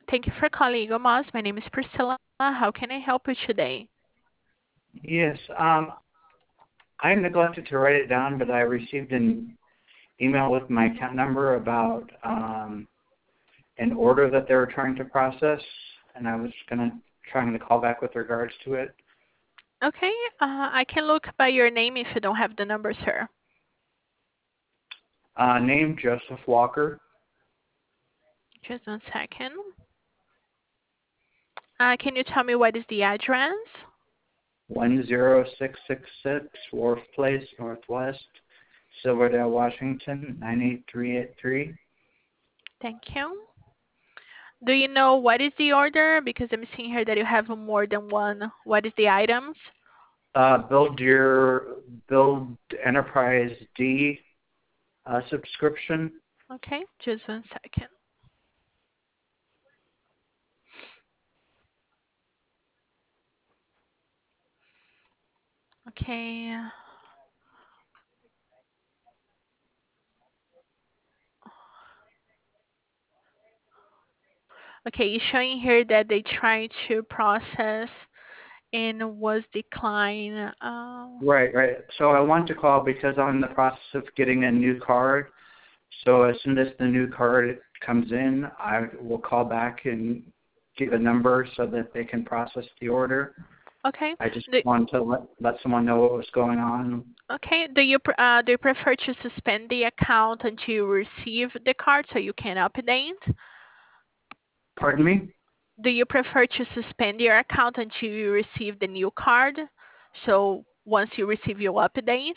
Thank you for calling Eagle Moss. My name is Priscilla. How can I help you today? Yes, I neglected to write it down, but I received an email with my account number about an order that they were trying to process, and I was trying to call back with regards to it. Okay, I can look by your name if you don't have the number, sir. Name Joseph Walker. Just 1 second. Can you tell me what is the address? 10666 Wharf Place, Northwest, Silverdale, Washington, 98383. Thank you. Do you know what is the order? Because I'm seeing here that you have more than one. What is the items? Build Enterprise D subscription. Okay, just 1 second. Okay. Okay, it's showing here that they tried to process and was declined. Right. So I want to call because I'm in the process of getting a new card. So as soon as the new card comes in, I will call back and give a number so that they can process the order. Okay. I just want to let someone know what was going on. Okay. Do you prefer to suspend the account until you receive the card so you can update? Pardon me? Do you prefer to suspend your account until you receive the new card? So once you receive your update?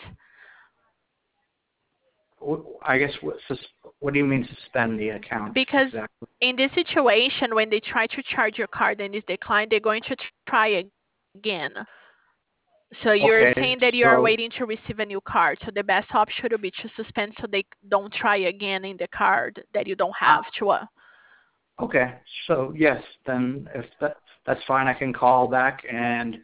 I guess what do you mean suspend the account Because exactly? in this situation, when they try to charge your card and it's declined, they're going to try again. So you're Okay, saying that you are so waiting to receive a new card. So the best option would be to suspend so they don't try again in the card that you don't have to. okay, so yes, then if that's fine, I can call back and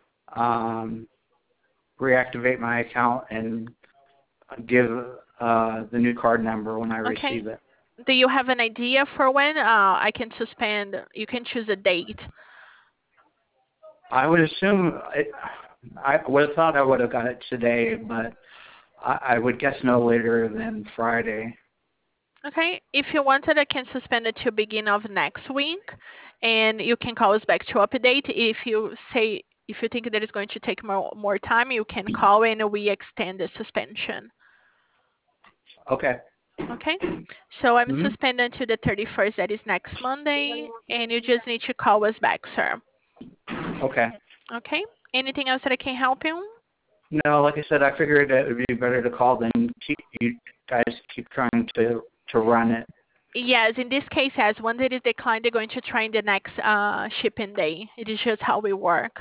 reactivate my account and give the new card number when I Okay. receive it. Do you have an idea for when I can suspend? You can choose a date. I would assume I would have thought I would have got it today, but I would guess no later than Friday. Okay. If you wanted, I can suspend it to beginning of next week, and you can call us back to update. If you think that it's going to take more time, you can call and we extend the suspension. Okay. Okay. So I'm Hmm. suspended to the 31st. That is next Monday, and you just need to call us back, sir. Okay. Okay. Anything else that I can help you? No, like I said, I figured it would be better to call than you guys keep trying to run it. Yes, in this case, as once it is declined, they're going to try in the next shipping day. It is just how we work.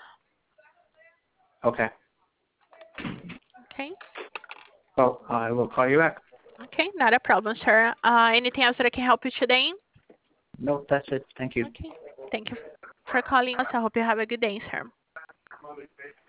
Okay. Okay. Well, I will call you back. Okay, not a problem, sir. Anything else that I can help you today? No, that's it. Thank you. Okay. Thank you for calling us. I hope you have a good day, sir.